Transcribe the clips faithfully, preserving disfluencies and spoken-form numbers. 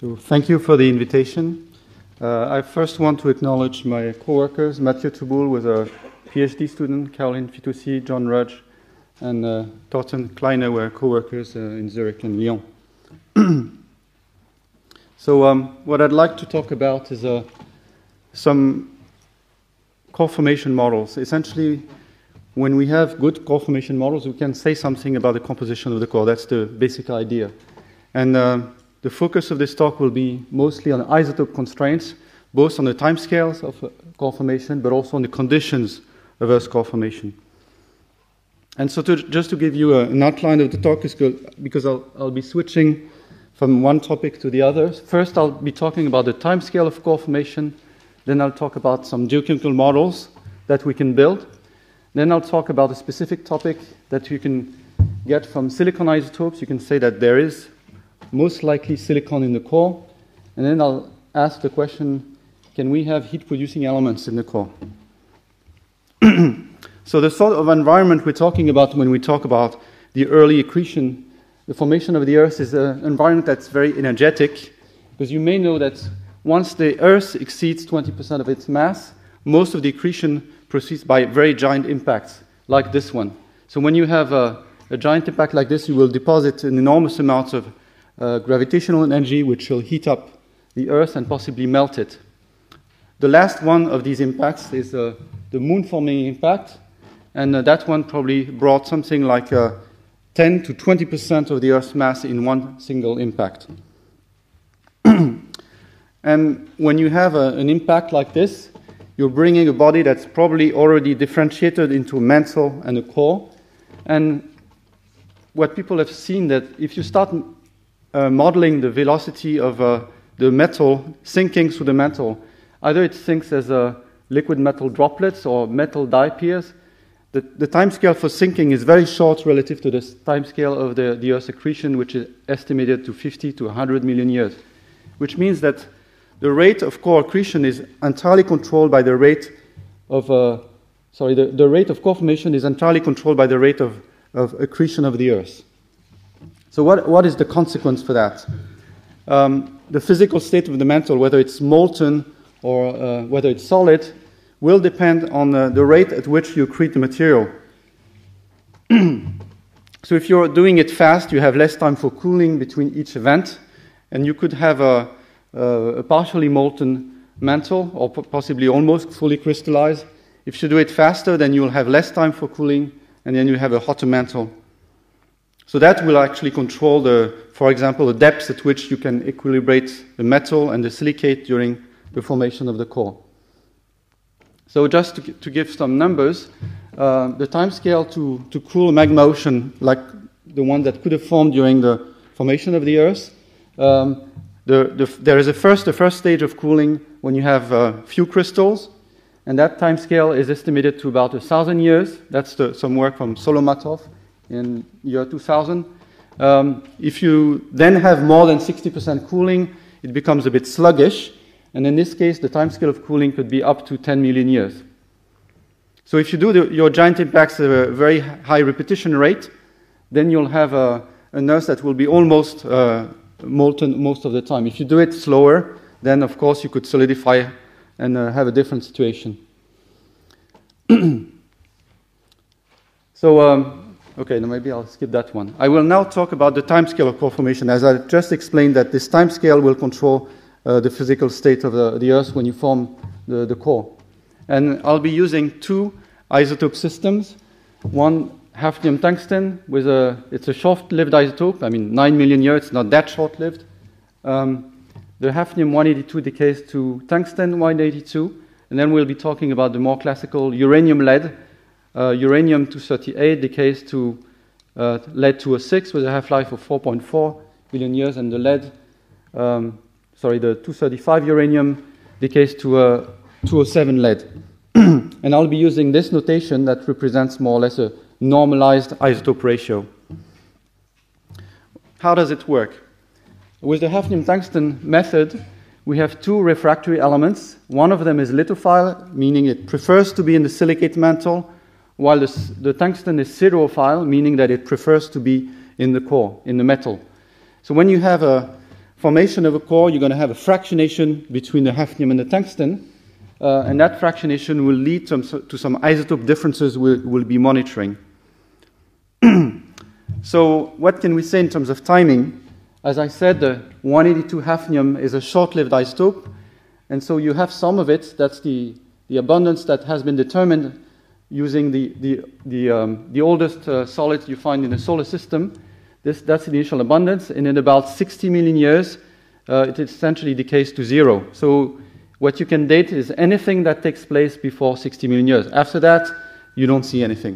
So thank you for the invitation. Uh, I first want to acknowledge my co-workers. Mathieu Touboul was a PhD student, Caroline Fitoussi, John Rudge, and uh, Thorsten Kleiner were co-workers uh, in Zurich and Lyon. So um, what I'd like to talk about is uh, some core formation models. Essentially, when we have good core formation models, we can say something about the composition of the core. That's the basic idea. And uh, the focus of this talk will be mostly on isotope constraints, both on the timescales of uh, core formation, but also on the conditions of Earth's core formation. And so to, just to give you a, an outline of the talk, is good, because I'll, I'll be switching from one topic to the other. First, I'll be talking about the timescale of core formation. Then I'll talk about some geochemical models that we can build. Then I'll talk about a specific topic that you can get from silicon isotopes. You can say that there is most likely silicon in the core. And then I'll ask the question, can we have heat-producing elements in the core? So the sort of environment we're talking about when we talk about the early accretion, the formation of the Earth, is an environment that's very energetic, because you may know that once the Earth exceeds twenty percent of its mass, most of the accretion proceeds by very giant impacts, like this one. So when you have a, a giant impact like this, you will deposit an enormous amount of uh, gravitational energy, which will heat up the Earth and possibly melt it. The last one of these impacts is uh, the moon-forming impact, and uh, that one probably brought something like uh, ten to twenty percent of the Earth's mass in one single impact. And when you have a, an impact like this, you're bringing a body that's probably already differentiated into a mantle and a core. And what people have seen, that if you start uh, modeling the velocity of uh, the metal sinking through the mantle, either it sinks as a liquid metal droplets or metal diapairs. The, the time scale for sinking is very short relative to the time scale of the, the Earth's accretion, which is estimated to fifty to one hundred million years, which means that the rate of core accretion is entirely controlled by the rate of, uh, sorry, the, the rate of core formation is entirely controlled by the rate of, of accretion of the Earth. So what, what is the consequence for that? Um, the physical state of the mantle, whether it's molten or uh, whether it's solid, will depend on uh, the rate at which you accrete the material. So if you're doing it fast, you have less time for cooling between each event, and you could have a Uh, a partially molten mantle, or po possibly almost fully crystallized. If you do it faster, then you'll have less time for cooling, and then you have a hotter mantle. So that will actually control, the, for example, the depth at which you can equilibrate the metal and the silicate during the formation of the core. So just to, to give some numbers, uh, the time scale to, to cool a magma ocean, like the one that could have formed during the formation of the Earth, um, The, the, there is a first, the first stage of cooling when you have uh, few crystals, and that time scale is estimated to about a thousand years. That's the, some work from Solomatov in year two thousand. Um, if you then have more than sixty percent cooling, it becomes a bit sluggish, and in this case, the time scale of cooling could be up to ten million years. So if you do the, your giant impacts at a very high repetition rate, then you'll have a, an Earth that will be almost uh, molten most of the time. If you do it slower, then of course you could solidify and uh, have a different situation. So, um, okay, now maybe I'll skip that one. I will now talk about the time scale of core formation. As I just explained, that this time scale will control uh, the physical state of the, the Earth when you form the, the core. And I'll be using two isotope systems. One, hafnium tungsten, with a, it's a short-lived isotope. I mean, nine million years, it's not that short-lived. Um, the hafnium one eighty-two decays to tungsten one eighty-two, and then we'll be talking about the more classical uranium lead. Uh, uranium two thirty-eight decays to uh, lead two oh six with a half-life of four point four billion years, and the lead, um, sorry, the two thirty-five uranium decays to uh, two oh seven lead. And I'll be using this notation that represents more or less a normalized isotope ratio. How does it work? With the hafnium tungsten method, we have two refractory elements. One of them is lithophile, meaning it prefers to be in the silicate mantle, while the, the tungsten is siderophile, meaning that it prefers to be in the core, in the metal. So when you have a formation of a core, you're going to have a fractionation between the hafnium and the tungsten, uh, and that fractionation will lead to some, to some isotope differences we'll, we'll be monitoring. So what can we say in terms of timing? As I said, the one eighty-two hafnium is a short-lived isotope, and so you have some of it. That's the, the abundance that has been determined using the, the, the, um, the oldest uh, solid you find in the solar system. This, that's the initial abundance, and in about sixty million years, uh, it essentially decays to zero. So what you can date is anything that takes place before sixty million years. After that, you don't see anything.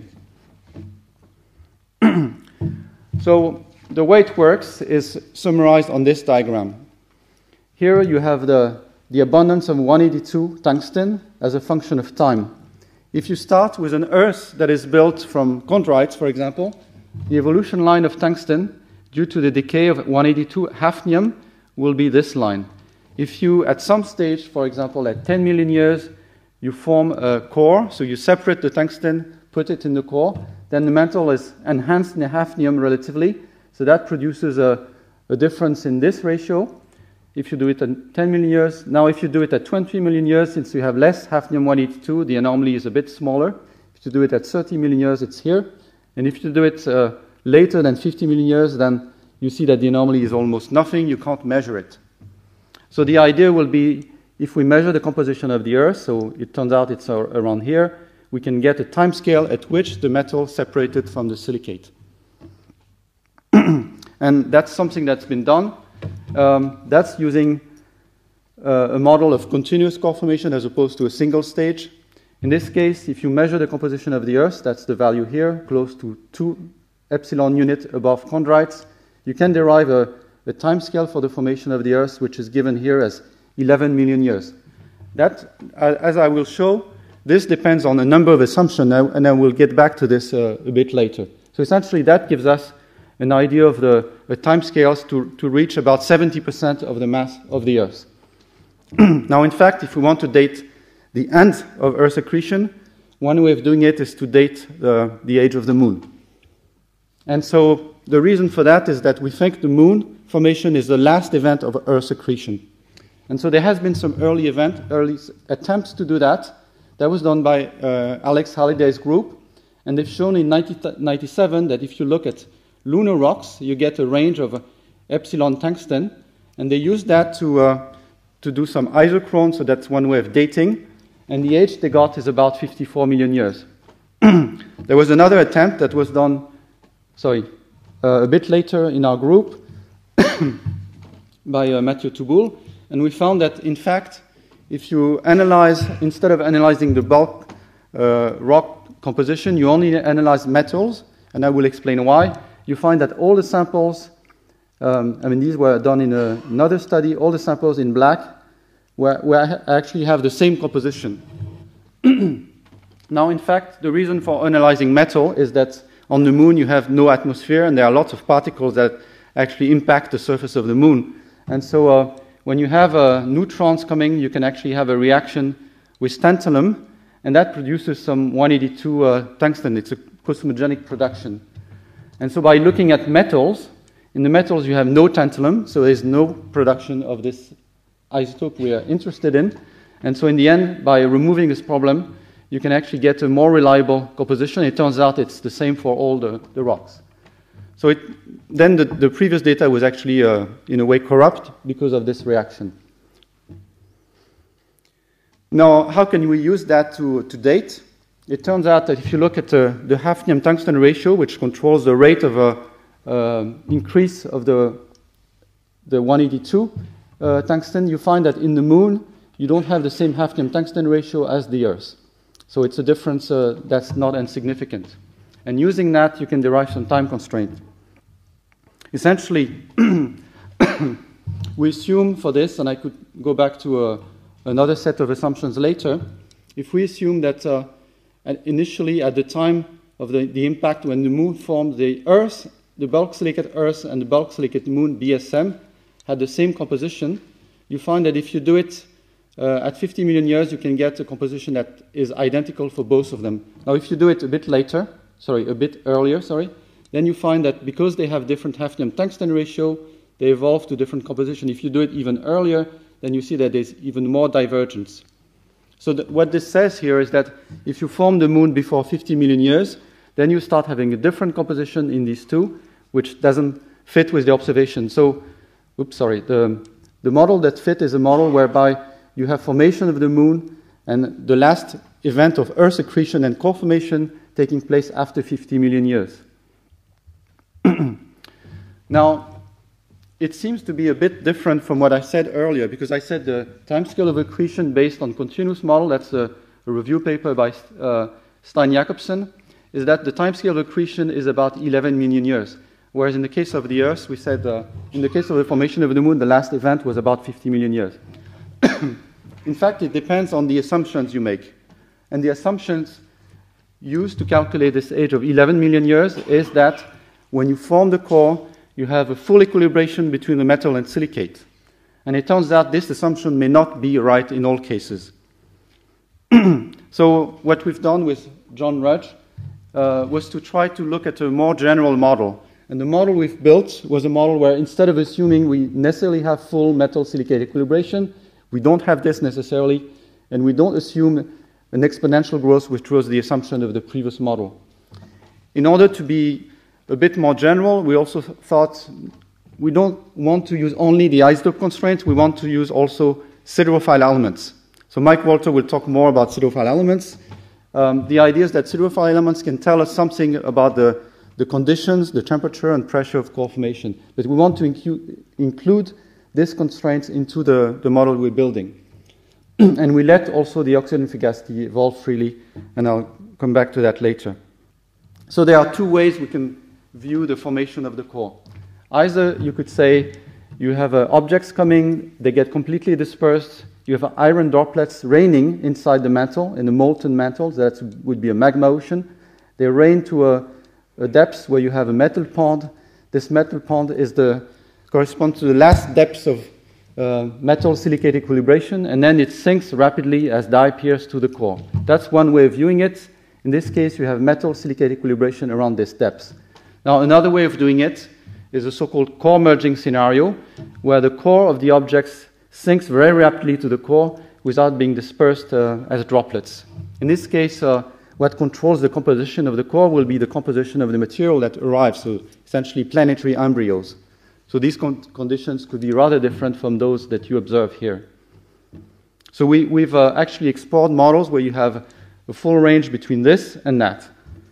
So the way it works is summarized on this diagram. Here you have the, the abundance of one eighty-two tungsten as a function of time. If you start with an Earth that is built from chondrites, for example, the evolution line of tungsten, due to the decay of one eighty-two hafnium, will be this line. If you, at some stage, for example, at ten million years, you form a core, so you separate the tungsten, put it in the core, then the mantle is enhanced in the hafnium relatively, so that produces a, a difference in this ratio. If you do it at ten million years, now if you do it at twenty million years, since you have less hafnium one eighty-two, the anomaly is a bit smaller. If you do it at thirty million years, it's here. And if you do it uh, later than fifty million years, then you see that the anomaly is almost nothing. You can't measure it. So the idea will be, if we measure the composition of the Earth, so it turns out it's uh, around here, we can get a time scale at which the metal separated from the silicate. And that's something that's been done. Um, that's using uh, a model of continuous core formation as opposed to a single stage. In this case, if you measure the composition of the Earth, that's the value here, close to two epsilon unit above chondrites, you can derive a, a time scale for the formation of the Earth, which is given here as eleven million years. That, as I will show, this depends on a number of assumptions, and I will get back to this uh, a bit later. So essentially, that gives us an idea of the, the time scales to, to reach about seventy percent of the mass of the Earth. Now, in fact, if we want to date the end of Earth accretion, one way of doing it is to date the, the age of the Moon. And so the reason for that is that we think the Moon formation is the last event of Earth accretion. And so there has been some early event, early attempts to do that. That was done by uh, Alex Halliday's group. And they've shown in nineteen ninety-seven that if you look at lunar rocks, you get a range of uh, epsilon tungsten. And they used that to, uh, to do some isochrone, so that's one way of dating. And the age they got is about fifty-four million years. There was another attempt that was done, sorry, uh, a bit later in our group by uh, Mathieu Touboul. And we found that, in fact, if you analyze, instead of analyzing the bulk uh, rock composition, you only analyze metals, and I will explain why. You find that all the samples, um, I mean, these were done in a, another study, all the samples in black where, where I actually have the same composition. Now, in fact, the reason for analyzing metal is that on the Moon you have no atmosphere, and there are lots of particles that actually impact the surface of the Moon. And so uh, when you have uh, neutrons coming, you can actually have a reaction with tantalum, and that produces some one eighty-two uh, tungsten. It's a cosmogenic production. And so by looking at metals, in the metals you have no tantalum, so there's no production of this isotope we are interested in. And so in the end, by removing this problem, you can actually get a more reliable composition. It turns out it's the same for all the, the rocks. So it, then the, the previous data was actually, uh, in a way, corrupt because of this reaction. Now, how can we use that to, to date? It turns out that if you look at uh, the hafnium-tungsten ratio, which controls the rate of uh, uh, increase of the, the one eighty-two uh, tungsten, you find that in the Moon, you don't have the same hafnium-tungsten ratio as the Earth. So it's a difference uh, that's not insignificant. And using that, you can derive some time constraint. Essentially, we assume for this, and I could go back to uh, another set of assumptions later, if we assume that uh, initially at the time of the, the impact when the Moon formed, the Earth, the bulk silicate Earth and the bulk silicate Moon, B S M, had the same composition, you find that if you do it uh, at fifty million years, you can get a composition that is identical for both of them. Now, if you do it a bit later, sorry, a bit earlier, sorry, then you find that because they have different hafnium-tungsten ratio, they evolve to different composition. If you do it even earlier, then you see that there's even more divergence. So th what this says here is that if you form the moon before fifty million years, then you start having a different composition in these two, which doesn't fit with the observation. So, oops, sorry, the, the model that fit is a model whereby you have formation of the moon and the last event of Earth accretion and core formation taking place after fifty million years. Now, it seems to be a bit different from what I said earlier, because I said the timescale of accretion based on continuous model, that's a, a review paper by uh, Stein-Jacobsen, is that the timescale of accretion is about eleven million years. Whereas in the case of the Earth, we said uh, in the case of the formation of the moon, the last event was about fifty million years. In fact, it depends on the assumptions you make. And the assumptions used to calculate this age of eleven million years is that when you form the core, you have a full equilibration between the metal and silicate. And it turns out this assumption may not be right in all cases. So what we've done with John Rudge uh, was to try to look at a more general model. And the model we've built was a model where instead of assuming we necessarily have full metal-silicate equilibration, we don't have this necessarily, and we don't assume an exponential growth, which was the assumption of the previous model. In order to be a bit more general, we also thought we don't want to use only the isotope constraints, we want to use also siderophile elements. So Mike Walter will talk more about siderophile elements. Um, the idea is that siderophile elements can tell us something about the, the conditions, the temperature and pressure of core formation. But we want to incu- include these constraints into the, the model we're building. And we let also the oxygen fugacity evolve freely, and I'll come back to that later. So there are two ways we can view the formation of the core. Either you could say you have uh, objects coming, they get completely dispersed, you have uh, iron droplets raining inside the mantle, in the molten mantle, that would be a magma ocean. They rain to a, a depth where you have a metal pond. This metal pond is the, corresponds to the last depths of uh, metal-silicate equilibration, and then it sinks rapidly as dye appears to the core. That's one way of viewing it. In this case, you have metal-silicate equilibration around this depth. Now, another way of doing it is a so-called core merging scenario, where the core of the objects sinks very rapidly to the core without being dispersed uh, as droplets. In this case, uh, what controls the composition of the core will be the composition of the material that arrives, so essentially planetary embryos. So these con- conditions could be rather different from those that you observe here. So we, we've uh, actually explored models where you have a full range between this and that.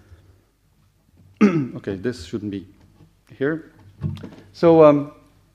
Okay, this shouldn't be here. So um,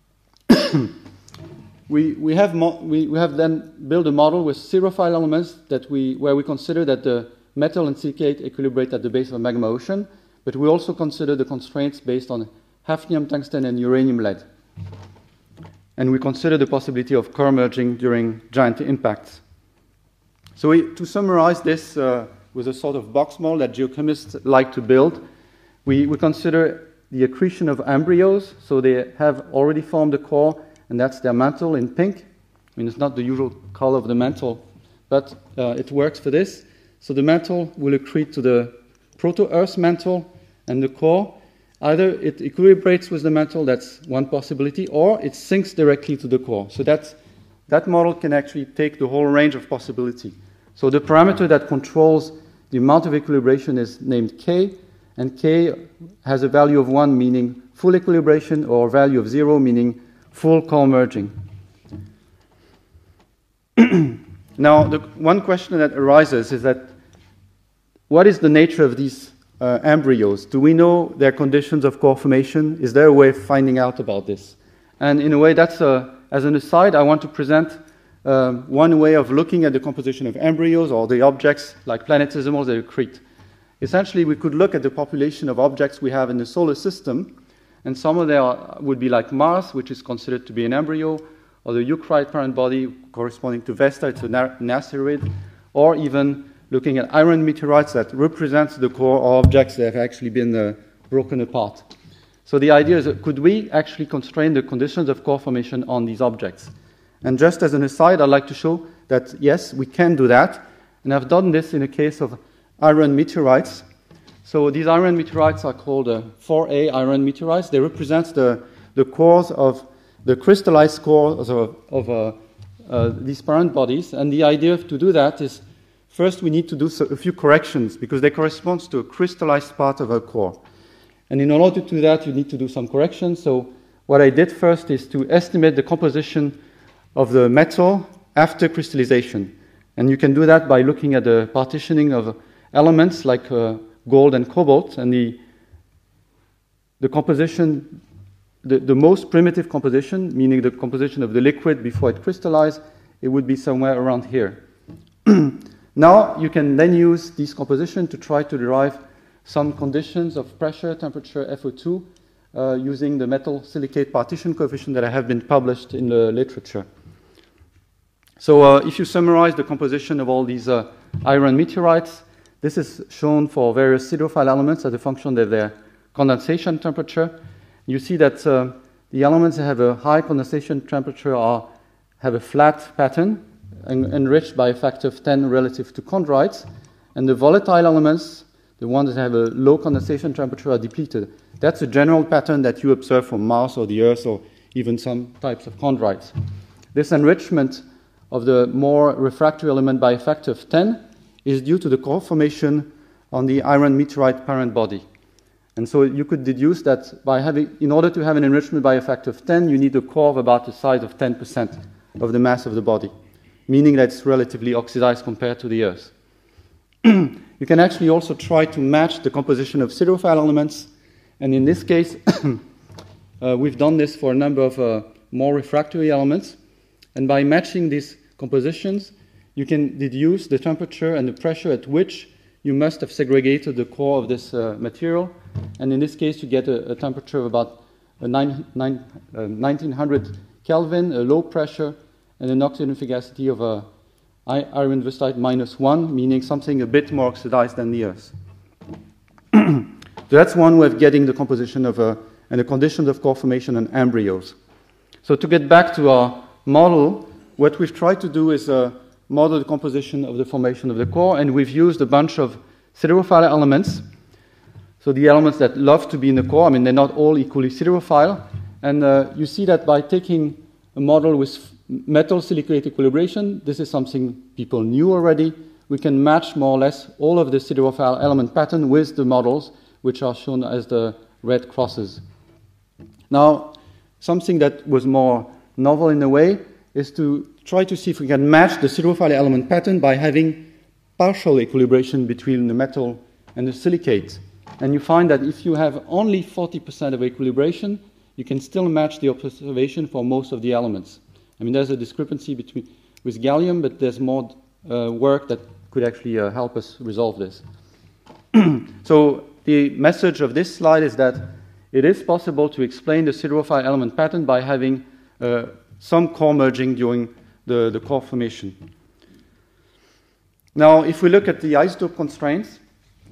we, we, have mo- we, we have then built a model with siderophile elements that we, where we consider that the metal and silicate equilibrate at the base of a magma ocean, but we also consider the constraints based on hafnium, tungsten, and uranium lead. And we consider the possibility of core merging during giant impacts. So we, to summarize this uh, with a sort of box model that geochemists like to build, we, we consider the accretion of embryos. So they have already formed a core, and that's their mantle in pink. I mean, it's not the usual color of the mantle, but uh, it works for this. So the mantle will accrete to the proto-Earth mantle and the core. Either it equilibrates with the mantle, that's one possibility, or it sinks directly to the core. So that's, that model can actually take the whole range of possibility. So the parameter that controls the amount of equilibration is named K, and K has a value of one, meaning full equilibration, or a value of zero, meaning full core merging. Now, the one question that arises is that what is the nature of these uh, embryos? Do we know their conditions of core formation? Is there a way of finding out about this? And in a way, that's a, as an aside, I want to present um, one way of looking at the composition of embryos or the objects like planetesimals that accrete. Essentially, we could look at the population of objects we have in the solar system, and some of them would be like Mars, which is considered to be an embryo, or the Euclid parent body corresponding to Vesta, it's an asteroid, or even looking at iron meteorites that represent the core or objects that have actually been uh, broken apart. So the idea is, that could we actually constrain the conditions of core formation on these objects? And just as an aside, I'd like to show that, yes, we can do that. And I've done this in a case of iron meteorites. So these iron meteorites are called uh, four A iron meteorites. They represent the, the cores of the crystallized cores of, of uh, uh, these parent bodies. And the idea to do that is, first we need to do so, a few corrections, because they correspond to a crystallized part of a core. And in order to do that, you need to do some corrections. So what I did first is to estimate the composition of the metal after crystallization. And you can do that by looking at the partitioning of elements like uh, gold and cobalt, and the, the composition, the, the most primitive composition, meaning the composition of the liquid before it crystallized, it would be somewhere around here. Now you can then use this composition to try to derive some conditions of pressure, temperature, F O two, uh, using the metal silicate partition coefficient that have been published in the literature. So uh, if you summarize the composition of all these uh, iron meteorites, this is shown for various siderophile elements as a function of their condensation temperature. You see that uh, the elements that have a high condensation temperature are, have a flat pattern, en enriched by a factor of ten relative to chondrites, and the volatile elements, the ones that have a low condensation temperature, are depleted. That's a general pattern that you observe from Mars or the Earth or even some types of chondrites. This enrichment of the more refractory element by a factor of ten is due to the core formation on the iron meteorite parent body. And so you could deduce that by having, in order to have an enrichment by a factor of ten, you need a core of about the size of ten percent of the mass of the body, meaning that it's relatively oxidized compared to the Earth. You can actually also try to match the composition of siderophile elements, and in this case, uh, we've done this for a number of uh, more refractory elements, and by matching these compositions, you can deduce the temperature and the pressure at which you must have segregated the core of this uh, material, and in this case, you get a, a temperature of about a nine, nine, uh, nineteen hundred Kelvin, a low pressure, and an oxygen efficacy of a iron wüstite minus one, meaning something a bit more oxidized than the Earth. So that's one way of getting the composition of a, and the conditions of core formation in embryos. So to get back to our model, what we've tried to do is uh, model the composition of the formation of the core, and we've used a bunch of siderophile elements. So the elements that love to be in the core, I mean, they're not all equally siderophile. And uh, you see that by taking a model with metal silicate equilibration, this is something people knew already. We can match more or less all of the siderophile element pattern with the models, which are shown as the red crosses. Now, something that was more novel in a way is to try to see if we can match the siderophile element pattern by having partial equilibration between the metal and the silicate. And you find that if you have only forty percent of equilibration, you can still match the observation for most of the elements. I mean, there's a discrepancy between with gallium, but there's more uh, work that could actually uh, help us resolve this. So the message of this slide is that it is possible to explain the siderophile element pattern by having uh, some core merging during the, the core formation. Now, if we look at the isotope constraints,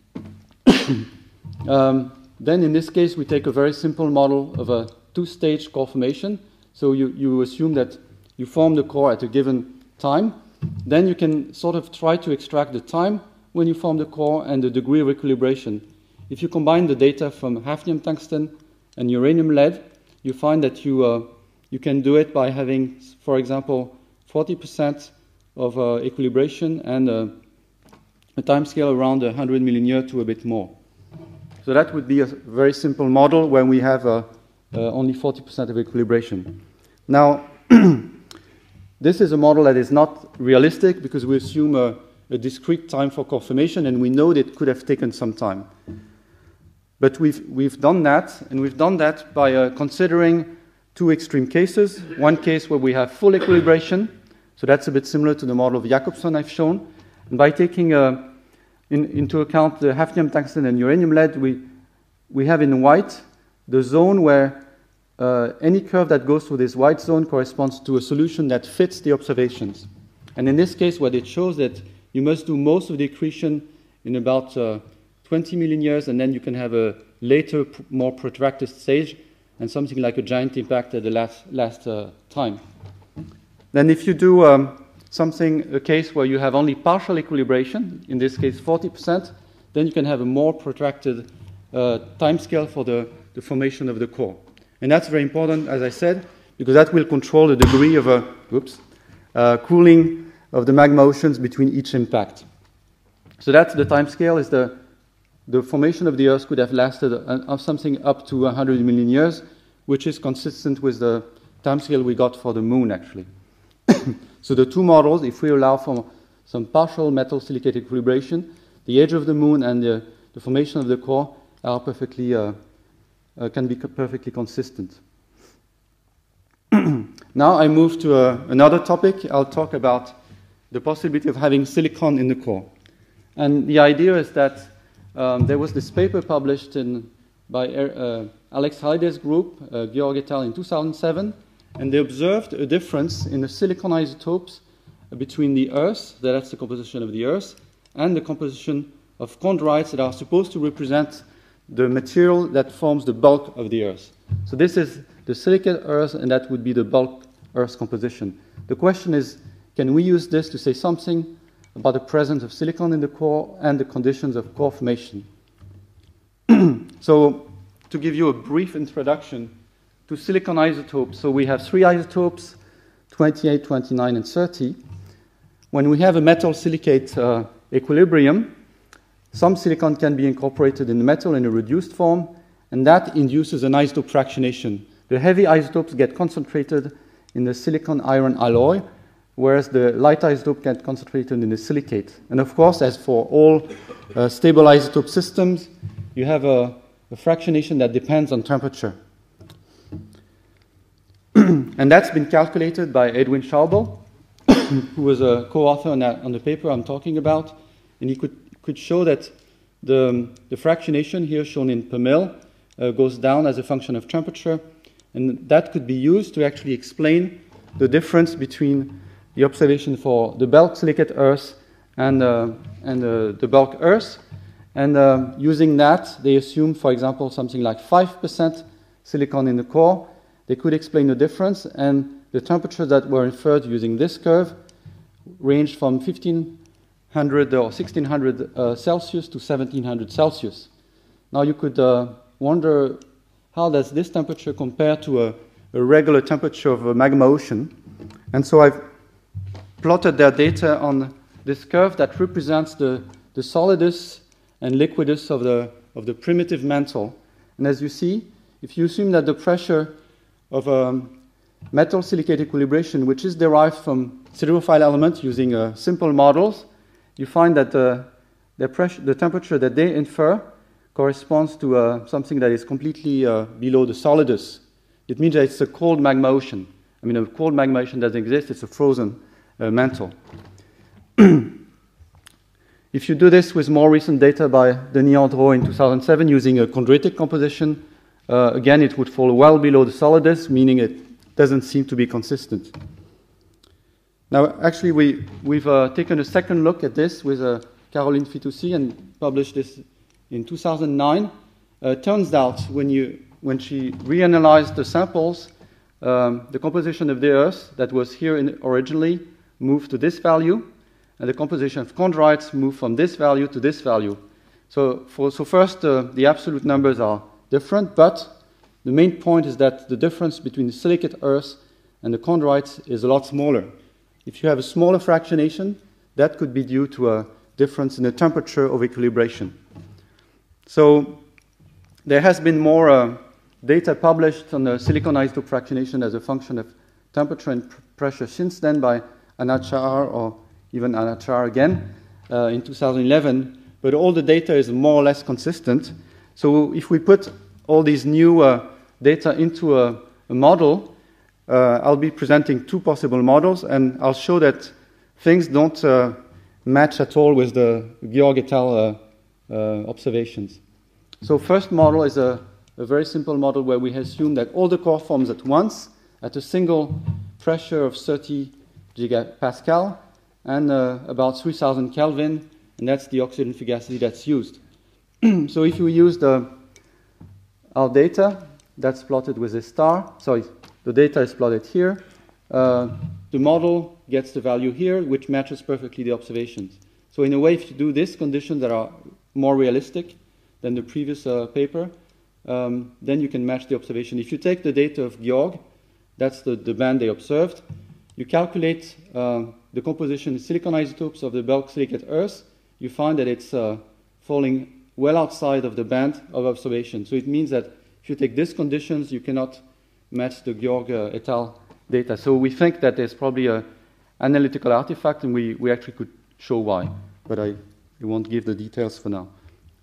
um, then in this case we take a very simple model of a two-stage core formation. So you, you assume that you form the core at a given time. Then you can sort of try to extract the time when you form the core and the degree of equilibration. If you combine the data from hafnium tungsten and uranium lead, you find that you, uh, you can do it by having, for example, forty percent of uh, equilibration and uh, a time scale around one hundred million years to a bit more. So that would be a very simple model when we have uh, uh, only forty percent of equilibration. Now, this is a model that is not realistic because we assume a, a discrete time for core formation, and we know that it could have taken some time. But we've, we've done that, and we've done that by uh, considering two extreme cases. One case where we have full equilibration, so that's a bit similar to the model of Jacobson I've shown. And by taking uh, in, into account the hafnium tungsten and uranium lead, we, we have in white the zone where uh, any curve that goes through this white zone corresponds to a solution that fits the observations. And in this case, what it shows that you must do most of the accretion in about uh, twenty million years, and then you can have a later, more protracted stage, and something like a giant impact at the last, last uh, time. Then if you do um, something, a case where you have only partial equilibration, in this case forty percent, then you can have a more protracted uh, time scale for the, the formation of the core. And that's very important, as I said, because that will control the degree of a, whoops, uh, cooling of the magma oceans between each impact. So that's the time scale. Is the the formation of the Earth could have lasted uh, something up to one hundred million years, which is consistent with the time scale we got for the Moon, actually. So the two models, if we allow for some partial metal silicate equilibration, the age of the Moon and the, the formation of the core are perfectly uh, uh, can be perfectly consistent. Now I move to uh, another topic. I'll talk about the possibility of having silicon in the core. And the idea is that um, there was this paper published in, by uh, Alex Halliday's group, uh, Georg et al. In two thousand seven, and they observed a difference in the silicon isotopes between the Earth, that's the composition of the Earth, and the composition of chondrites that are supposed to represent the material that forms the bulk of the Earth. So this is the silicate Earth, and that would be the bulk Earth composition. The question is, can we use this to say something about the presence of silicon in the core and the conditions of core formation? So, to give you a brief introduction to silicon isotopes, so we have three isotopes, twenty-eight, twenty-nine, and thirty. When we have a metal silicate uh, equilibrium, some silicon can be incorporated in the metal in a reduced form, and that induces an isotope fractionation. The heavy isotopes get concentrated in the silicon-iron alloy, whereas the light isotope get concentrated in the silicate. And of course, as for all uh, stable isotope systems, you have a, a fractionation that depends on temperature. And that's been calculated by Edwin Schaubel, who was a co-author on, that, on the paper I'm talking about. And he could, could show that the, the fractionation here shown in per mil uh, goes down as a function of temperature. And that could be used to actually explain the difference between the observation for the bulk silicate Earth and, uh, and uh, the bulk Earth. And uh, using that, they assume, for example, something like five percent silicon in the core. They could explain the difference, and the temperatures that were inferred using this curve ranged from fifteen hundred or sixteen hundred uh, Celsius to seventeen hundred Celsius. Now you could uh, wonder, how does this temperature compare to a, a regular temperature of a magma ocean? And so I've plotted their data on this curve that represents the, the solidus and liquidus of the, of the primitive mantle. And as you see, if you assume that the pressure of a metal silicate equilibration, which is derived from siderophile elements using uh, simple models, you find that uh, the, pressure, the temperature that they infer corresponds to uh, something that is completely uh, below the solidus. It means that it's a cold magma ocean. I mean, a cold magma ocean doesn't exist, it's a frozen uh, mantle. If you do this with more recent data by Denis Andreau in two thousand seven using a chondritic composition, uh, again, it would fall well below the solidus, meaning it doesn't seem to be consistent. Now, actually, we, we've uh, taken a second look at this with uh, Caroline Fitoussi and published this in two thousand nine. Uh, turns out, when, you, when she reanalyzed the samples, um, the composition of the Earth that was here in originally moved to this value, and the composition of chondrites moved from this value to this value. So, for, so first, uh, the absolute numbers are different, but the main point is that the difference between the silicate Earth and the chondrites is a lot smaller. If you have a smaller fractionation, that could be due to a difference in the temperature of equilibration. So there has been more uh, data published on the silicon isotope fractionation as a function of temperature and pr- pressure since then by Anachar or even Anachar again uh, in two thousand eleven, but all the data is more or less consistent. So if we put all these new uh, data into a, a model, uh, I'll be presenting two possible models, and I'll show that things don't uh, match at all with the Georg et al. Uh, uh, observations. So first model is a, a very simple model where we assume that all the core forms at once at a single pressure of thirty gigapascal and uh, about three thousand Kelvin, and that's the oxygen fugacity that's used. So if you use the, our data, that's plotted with a star. Sorry, the data is plotted here. Uh, the model gets the value here, which matches perfectly the observations. So in a way, if you do these conditions that are more realistic than the previous uh, paper, um, then you can match the observation. If you take the data of Georg, That's the, the band they observed. You calculate uh, the composition of silicon isotopes of the bulk silicate Earth. You find that it's uh, falling well outside of the band of observation. So it means that if you take these conditions, you cannot match the Georg uh, et al. Data. So we think that there's probably an analytical artifact, and we, we actually could show why. But I, I won't give the details for now.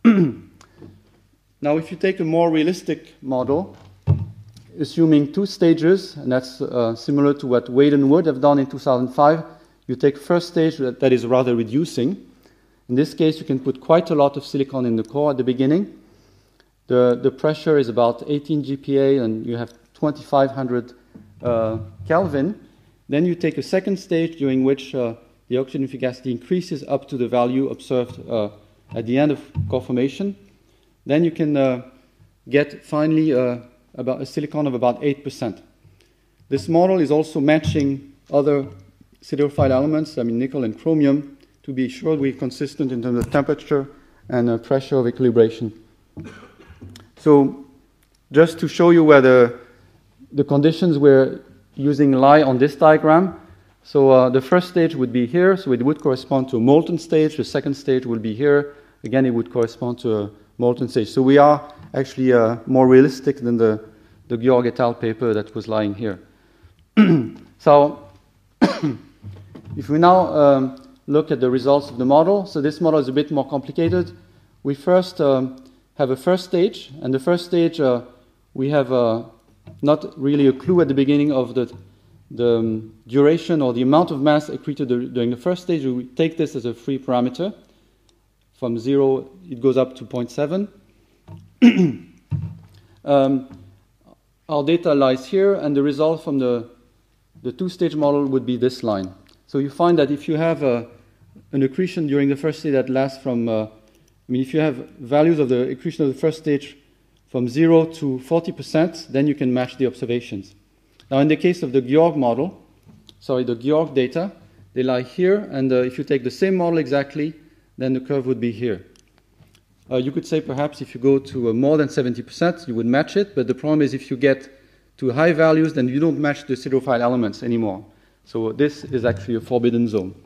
Now, if you take a more realistic model, assuming two stages, and that's uh, similar to what Wade and Wood have done in two thousand five, you take first stage that, that is rather reducing. In this case, you can put quite a lot of silicon in the core at the beginning. The, the pressure is about eighteen G P A, and you have twenty-five hundred uh, Kelvin. Then you take a second stage during which uh, the oxygen efficacy increases up to the value observed uh, at the end of core formation. Then you can uh, get finally uh, about a silicon of about eight percent. This model is also matching other siderophile elements, I mean nickel and chromium, to be sure we're consistent in terms of temperature and uh, pressure of equilibration. So just to show you where the, the conditions we're using lie on this diagram. So uh, the first stage would be here, so it would correspond to a molten stage. The second stage will be here. Again, it would correspond to a molten stage. So we are actually uh, more realistic than the, the Georg et al. Paper that was lying here. So if we now um, look at the results of the model, so this model is a bit more complicated. We first um, have a first stage, and the first stage uh, we have uh, not really a clue at the beginning of the, the um, duration or the amount of mass accreted during the first stage. We take this as a free parameter. From zero, it goes up to zero point seven. um, our data lies here, and the result from the, the two-stage model would be this line. So you find that if you have a, an accretion during the first stage that lasts from, uh, I mean, if you have values of the accretion of the first stage from zero to forty percent, then you can match the observations. Now, in the case of the Georg model, sorry, the Georg data, they lie here, and uh, if you take the same model exactly, then the curve would be here. Uh, you could say perhaps if you go to uh, more than seventy percent, you would match it, but the problem is if you get to high values, then you don't match the siderophile elements anymore. So this is actually a forbidden zone.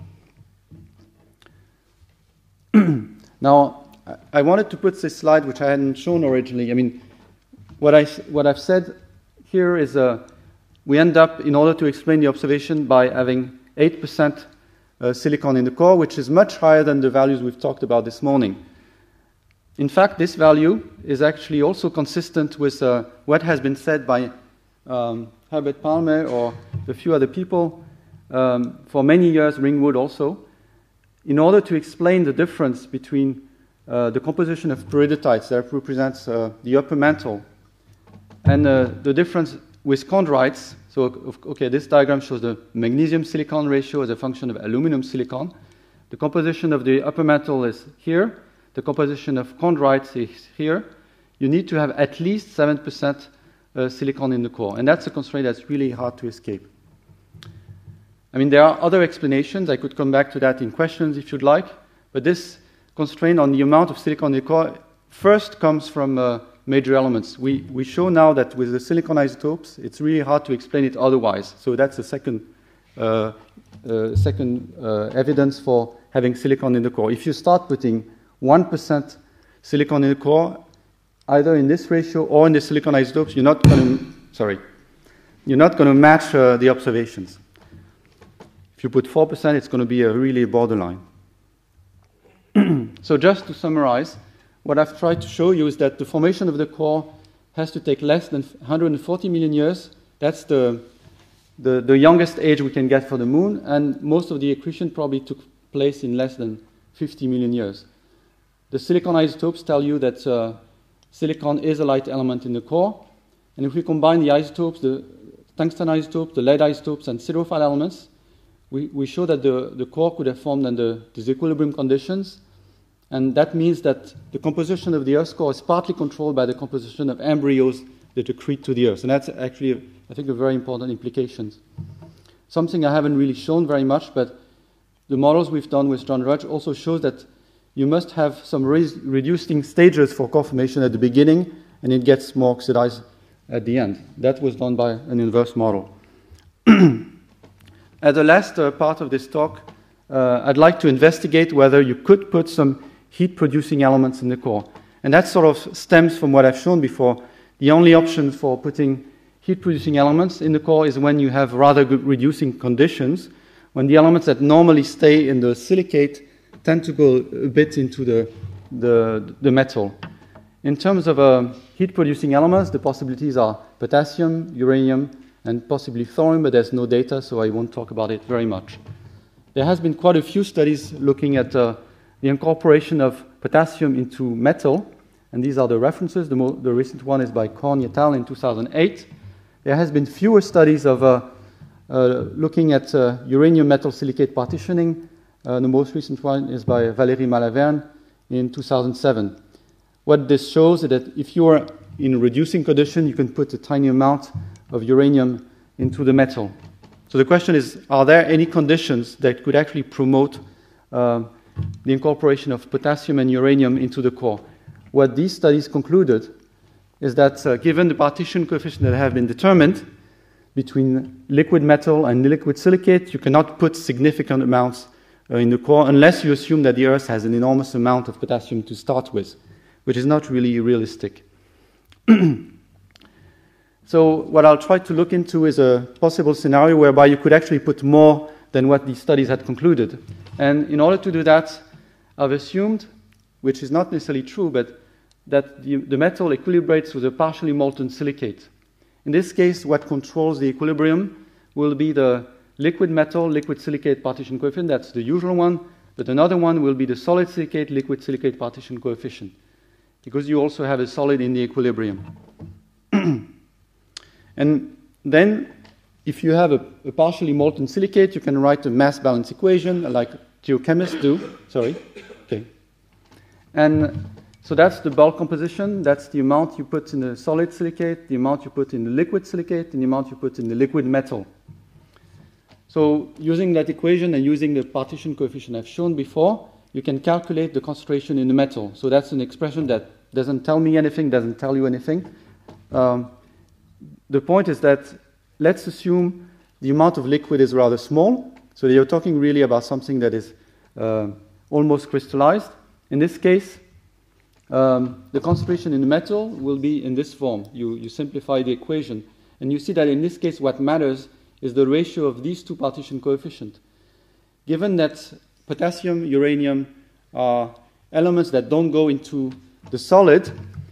Now, I wanted to put this slide, which I hadn't shown originally. I mean, what, I, what I've said here is uh, we end up, in order to explain the observation, by having eight percent uh, silicon in the core, which is much higher than the values we've talked about this morning. In fact, this value is actually also consistent with uh, what has been said by um, Herbert Palmer or a few other people um, for many years, Ringwood also, in order to explain the difference between uh, the composition of peridotites that represents uh, the upper mantle and uh, the difference with chondrites. So, okay, this diagram shows the magnesium-silicon ratio as a function of aluminum-silicon. The composition of the upper mantle is here. The composition of chondrites is here. You need to have at least seven percent uh, silicon in the core. And that's a constraint that's really hard to escape. I mean, there are other explanations. I could come back to that in questions if you'd like. But this constraint on the amount of silicon in the core first comes from uh, major elements. We, we show now that with the silicon isotopes, it's really hard to explain it otherwise. So that's the second, uh, uh, second uh, evidence for having silicon in the core. If you start putting one percent silicon in the core, either in this ratio or in the silicon isotopes, you're not going to, sorry, you're not going to match uh, the observations. If you put four percent, it's going to be a really borderline. So just to summarize, what I've tried to show you is that the formation of the core has to take less than one hundred forty million years. That's the, the, the youngest age we can get for the moon, and most of the accretion probably took place in less than fifty million years. The silicon isotopes tell you that uh, silicon is a light element in the core, and if we combine the isotopes, the tungsten isotopes, the lead isotopes, and siderophile elements, we, we show that the, the core could have formed under disequilibrium conditions, and that means that the composition of the Earth's core is partly controlled by the composition of embryos that accrete to the Earth, and that's actually, I think, a very important implication. Something I haven't really shown very much, but the models we've done with John Rudge also shows that you must have some re reducing stages for core formation at the beginning, and it gets more oxidized at the end. That was done by an inverse model. At the last uh, part of this talk, uh, I'd like to investigate whether you could put some heat-producing elements in the core. And that sort of stems from what I've shown before. The only option for putting heat-producing elements in the core is when you have rather good reducing conditions, when the elements that normally stay in the silicate tend to go a bit into the, the, the metal. In terms of uh, heat-producing elements, the possibilities are potassium, uranium, and possibly thorium, but there's no data, so I won't talk about it very much. There has been quite a few studies looking at uh, the incorporation of potassium into metal, and these are the references. The, mo the recent one is by Korn et al. In two thousand eight. There has been fewer studies of uh, uh, looking at uh, uranium metal silicate partitioning. Uh, the most recent one is by Valérie Malaverne in two thousand seven. What this shows is that if you are in reducing condition, you can put a tiny amount of uranium into the metal. So the question is, are there any conditions that could actually promote uh, the incorporation of potassium and uranium into the core? What these studies concluded is that uh, given the partition coefficient that have been determined between liquid metal and liquid silicate, you cannot put significant amounts uh, in the core unless you assume that the Earth has an enormous amount of potassium to start with, which is not really realistic. So what I'll try to look into is a possible scenario whereby you could actually put more than what these studies had concluded. And in order to do that, I've assumed, which is not necessarily true, but that the, the metal equilibrates with a partially molten silicate. In this case, what controls the equilibrium will be the liquid metal, liquid silicate partition coefficient. That's the usual one. But another one will be the solid silicate, liquid silicate partition coefficient, because you also have a solid in the equilibrium. And then, if you have a, a partially molten silicate, you can write a mass balance equation like geochemists do. Sorry. Okay. And so that's the bulk composition. That's the amount you put in the solid silicate, the amount you put in the liquid silicate, and the amount you put in the liquid metal. So using that equation and using the partition coefficient I've shown before, you can calculate the concentration in the metal. So that's an expression that doesn't tell me anything, doesn't tell you anything. Um, The point is that let's assume the amount of liquid is rather small. So you're talking really about something that is uh, almost crystallized. In this case, um, the concentration in the metal will be in this form. You, you simplify the equation. And you see that in this case, what matters is the ratio of these two partition coefficients. Given that potassium, uranium are elements that don't go into the solid,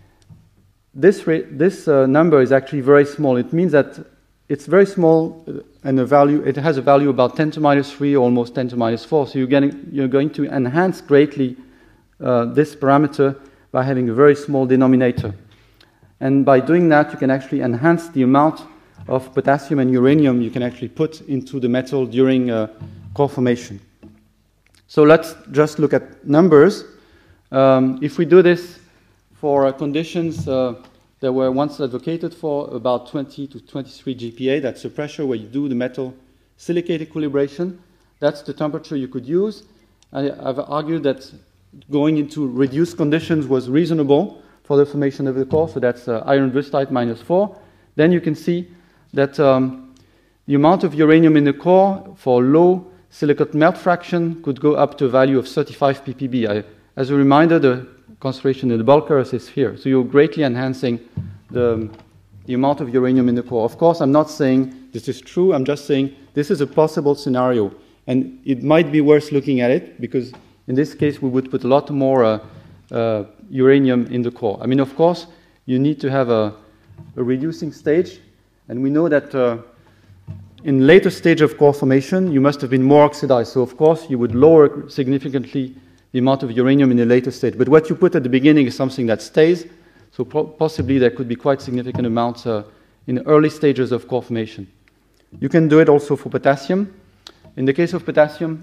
This, this uh, number is actually very small. It means that it's very small, and the value, it has a value about ten to minus three, almost ten to minus four. So you're, getting, you're going to enhance greatly uh, this parameter by having a very small denominator. And by doing that, you can actually enhance the amount of potassium and uranium you can actually put into the metal during uh, core formation. So let's just look at numbers. Um, if we do this for uh, conditions uh, that were once advocated for, about twenty to twenty-three G P A, that's the pressure where you do the metal silicate equilibration. That's the temperature you could use. I, I've argued that going into reduced conditions was reasonable for the formation of the core, so that's uh, iron wüstite minus four. Then you can see that um, the amount of uranium in the core for low silicate melt fraction could go up to a value of thirty-five p p b. I, as a reminder, the concentration in the bulk Earth is here. So you're greatly enhancing the, the amount of uranium in the core. Of course, I'm not saying this is true. I'm just saying this is a possible scenario. And it might be worth looking at it, because in this case, we would put a lot more uh, uh, uranium in the core. I mean, of course, you need to have a, a reducing stage. And we know that uh, in later stage of core formation, you must have been more oxidized. So, of course, you would lower significantly the amount of uranium in the later state. But what you put at the beginning is something that stays, so possibly there could be quite significant amounts uh, in the early stages of core formation. You can do it also for potassium. In the case of potassium,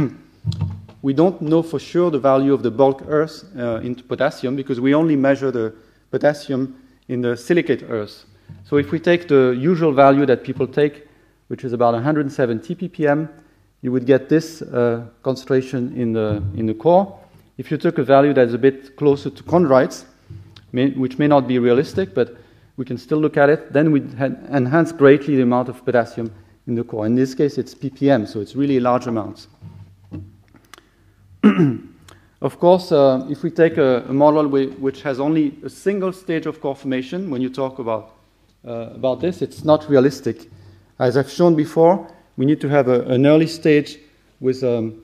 we don't know for sure the value of the bulk Earth uh, into potassium, because we only measure the potassium in the silicate Earth. So if we take the usual value that people take, which is about one hundred seventy p p m, you would get this uh, concentration in the, in the core. If you took a value that's a bit closer to chondrites, may, which may not be realistic, but we can still look at it, then we'd enhance greatly the amount of potassium in the core. In this case, it's P P M, so it's really large amounts. Of course, uh, if we take a, a model which has only a single stage of core formation, when you talk about, uh, about this, it's not realistic. As I've shown before, we need to have a, an early stage with um,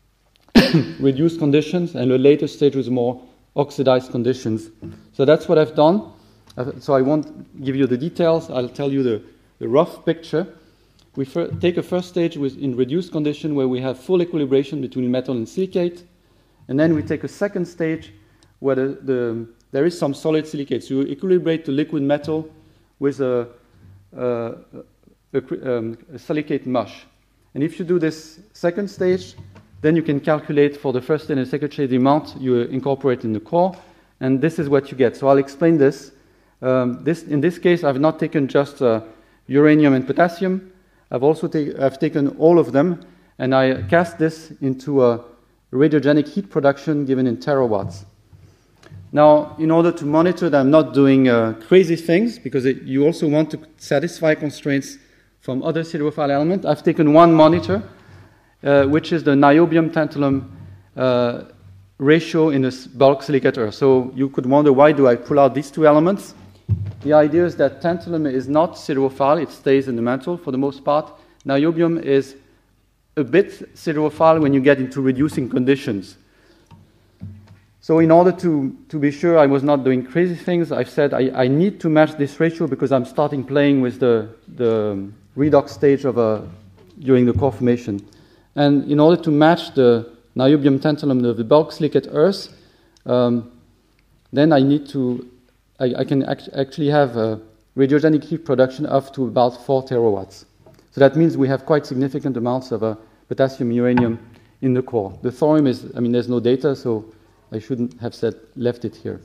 reduced conditions and a later stage with more oxidized conditions. So that's what I've done. Uh, so I won't give you the details. I'll tell you the, the rough picture. We fir- take a first stage with, in reduced condition where we have full equilibration between metal and silicate. And then we take a second stage where the, the, there is some solid silicate. So you equilibrate the liquid metal with a, a, a, um, a silicate mush. And if you do this second stage, then you can calculate for the first and the second stage the amount you incorporate in the core. And this is what you get. So I'll explain this. Um, this in this case, I've not taken just uh, uranium and potassium. I've also take, I've taken all of them, and I cast this into a radiogenic heat production given in terawatts. Now, in order to monitor that I'm not doing uh, crazy things, because it, you also want to satisfy constraints from other siderophile elements, I've taken one monitor, uh, which is the niobium-tantalum uh, ratio in the bulk silicate earth. So you could wonder, why do I pull out these two elements? The idea is that tantalum is not siderophile, it stays in the mantle for the most part. Niobium is a bit siderophile when you get into reducing conditions. So in order to, to be sure I was not doing crazy things, I've said I, I need to match this ratio because I'm starting playing with the, the redox stage of a, during the core formation. And in order to match the niobium tantalum of the bulk silicate earth, um, then I need to, I, I can act, actually have a radiogenic heat production up to about four terawatts. So that means we have quite significant amounts of uh, potassium, uranium in the core. The thorium is, I mean, there's no data, so I shouldn't have said, left it here.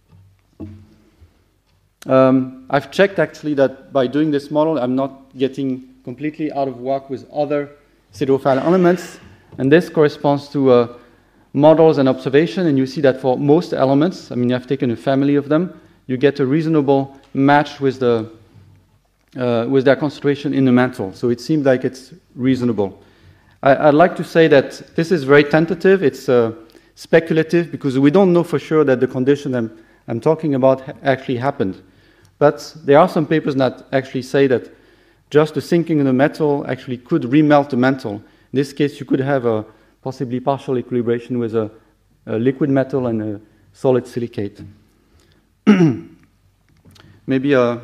Um, I've checked actually that by doing this model, I'm not getting completely out of whack with other siderophile elements, and this corresponds to uh, models and observation, and you see that for most elements, I mean, I've taken a family of them, you get a reasonable match with the uh, with their concentration in the mantle. So it seems like it's reasonable. I, I'd like to say that this is very tentative. It's uh, speculative because we don't know for sure that the condition I'm, I'm talking about ha- actually happened. But there are some papers that actually say that just the sinking of the metal actually could remelt the mantle. In this case, you could have a possibly partial equilibration with a, a liquid metal and a solid silicate. Maybe, uh,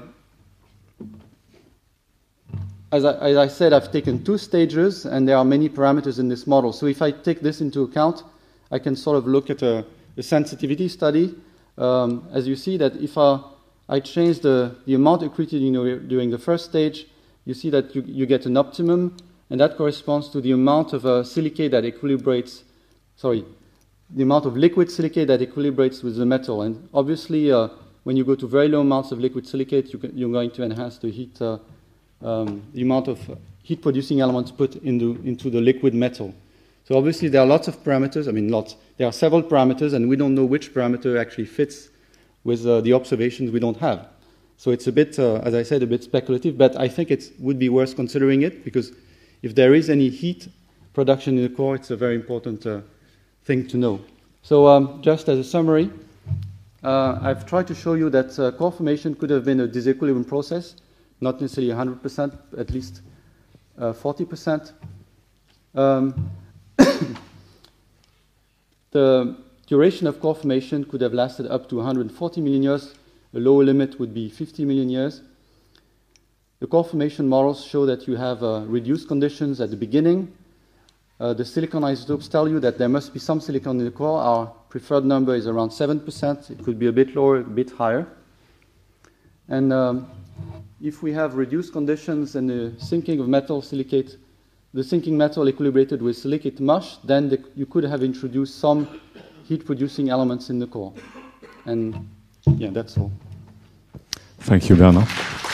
as, I, as I said, I've taken two stages, and there are many parameters in this model. So if I take this into account, I can sort of look at a, a sensitivity study. Um, as you see that if I, I change the, the amount accreted you know, during the first stage, you see that you, you get an optimum, and that corresponds to the amount of uh, silicate that equilibrates, sorry, the amount of liquid silicate that equilibrates with the metal. And obviously, uh, when you go to very low amounts of liquid silicate, you can, you're going to enhance the heat, uh, um, the amount of heat-producing elements put into, into the liquid metal. So obviously, there are lots of parameters. I mean, lots. There are several parameters, and we don't know which parameter actually fits with uh, the observations we don't have. So it's a bit, uh, as I said, a bit speculative, but I think it would be worth considering it, because if there is any heat production in the core, it's a very important uh, thing to know. So um, just as a summary, uh, I've tried to show you that uh, core formation could have been a disequilibrium process, not necessarily one hundred percent, at least uh, forty percent. Um, the duration of core formation could have lasted up to one hundred forty million years. The lower limit would be fifty million years. The core formation models show that you have uh, reduced conditions at the beginning. Uh, the silicon isotopes tell you that there must be some silicon in the core. Our preferred number is around seven percent. It could be a bit lower, a bit higher. And um, if we have reduced conditions and the sinking of metal silicate, the sinking metal equilibrated with silicate mush, then the, you could have introduced some heat-producing elements in the core. And yeah, that's all. Thank you, Bernard.